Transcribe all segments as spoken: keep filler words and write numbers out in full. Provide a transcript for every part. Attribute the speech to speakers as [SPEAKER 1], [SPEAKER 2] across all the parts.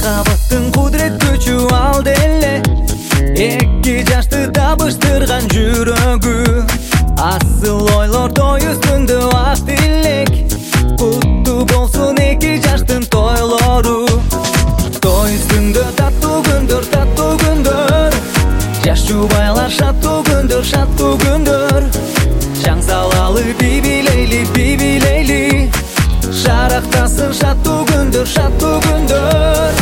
[SPEAKER 1] Махаббаттың құдірет күчі алды эле эки жашты табыштырган жүрөгү. Асыл ойлор той үстүндө ак тилек, куттуу болсун эки жаштын тойлору. Той үстүндө таттуу күндөр, таттуу күндөр, жаш жубайлар шаттуу күндөр, шаттуу күндөр. Чаң салалы би билейли, би билейли, шарактасын шаттуу күндөр, шаттуу күндөр.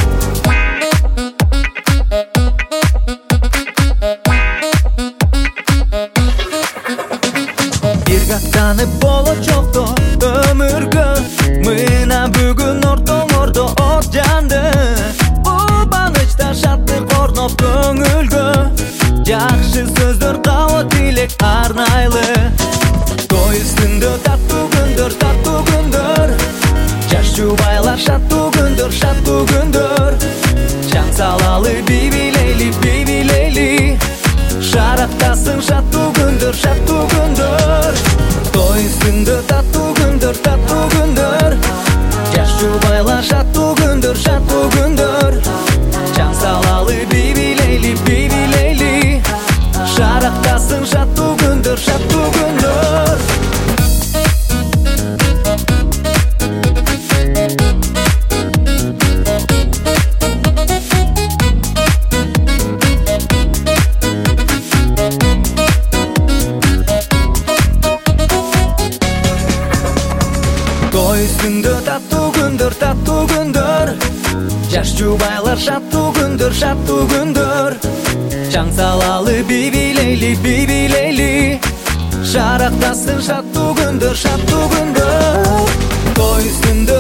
[SPEAKER 1] Танып болочокто өмүргө, мына бүгүн ортоңордо от жанды. Убанычта шаттык орноп көңүлгө, жакшы сөздөр кабыл тилек арнайлы. Той үстүндө таттуу күндөр, таттуу күндөр, жаш жубайлар шаттуу күндөр, шаттуу күндөр. Чаң салалы би билейли, би билейли, шарактасын шаттуу күндөр, шаттуу күндөр. Той үстүндө таттуу күндөр, таттуу күндөр, жаш жубайлар шаттуу күндөр, шаттуу күндөр. Чаң салалы би билейли, би билейли, шарактасын шаттуу күндөр, шаттуу күндөр. Той үстүндө таттуу күндөр, таттуу күндөр, жаш жубайлар шаттуу күндөр, шаттуу күндөр. Чаң салалы би билейли, би билейли, шарактасын шаттуу күндөр, шаттуу күндөр. Той үстүндө